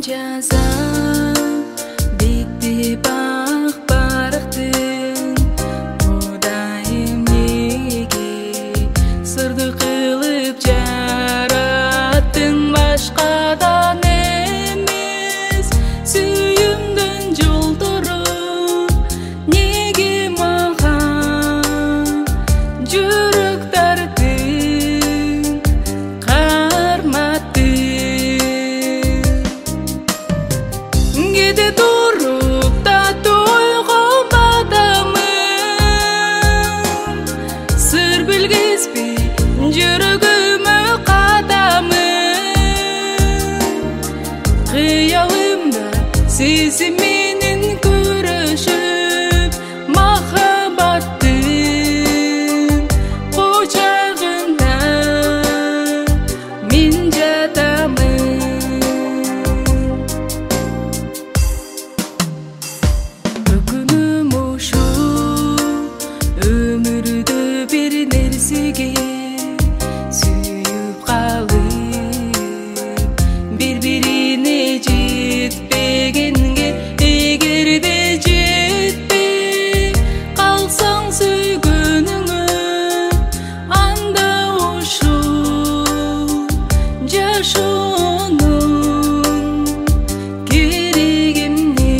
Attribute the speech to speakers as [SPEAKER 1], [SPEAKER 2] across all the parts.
[SPEAKER 1] жаза битти бақ барықтың Құдайым неге сырды қылып жараттың башқадан емес сүйімдің жолдырып неге маған жүрек тартың қарматтың Gide durup da duygumadamın Sır bilgizbi жүрөгүмө кадамын Кыялымда сезим менен көрүшүп махаббаттын кучагында мен жатамын Өкүнүм ушу өмүрдө бир нерсеге сүйүп калып бири-бирине жетпегенге эгерде жетпей калсаң сүйгөнүңө анда ушул жашоонун кереги эмне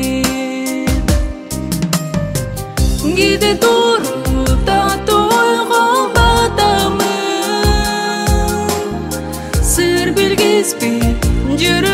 [SPEAKER 1] Gide durup da duygumadamын Sır bilgizби жүрөгүмө